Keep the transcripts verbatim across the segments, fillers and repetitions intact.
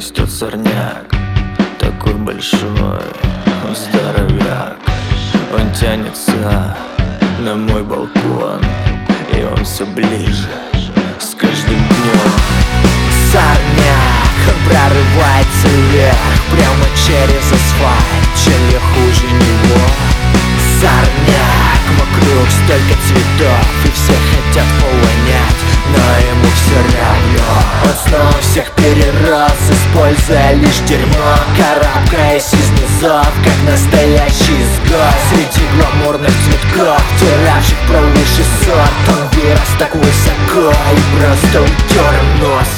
растет сорняк, такой большой здоровяк. Он тянется на мой балкон, и он все ближе с каждым днем. Сорняк, он прорывается вверх, прямо через асфальт, чем я хуже него. Сорняк, вокруг столько цветов, и все хотят повонять, но ему все равно. Он снова всех перерос, используя лишь дерьмо, карабкаясь из низов, как настоящий изгой. Среди гламурных цветков, терявших правый высший сорт, он вырос так высоко и просто утер им нос.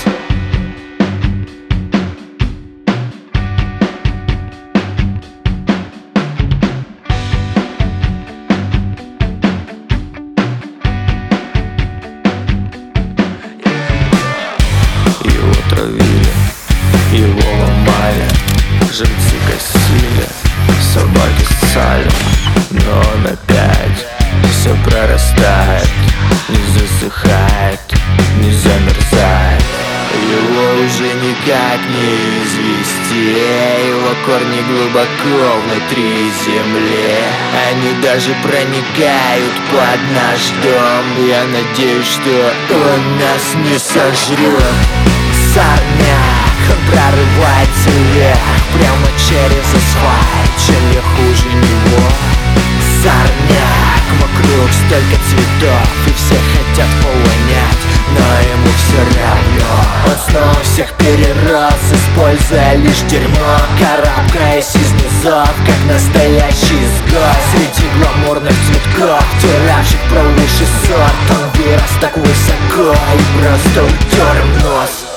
Его травили, его ломали, жильцы косили, собаки ссали, но он опять все прорастает, не засыхает, не замерзает. Его уже никак не извести, его корни глубоко внутри земли, они даже проникают под наш дом. Я надеюсь, что он нас не сожрет. Сорняк, он прорывается вверх, прямо через асфальт, чем я хуже него. Сорняк, вокруг столько цветов, и все хотят повонять, но ему все равно. Он снова всех перерос, используя лишь дерьмо, карабкаясь из низов, как настоящий изгой. Среди гламурных цветков, терявших правый высший сорт, он вырос так высоко и просто утер им нос.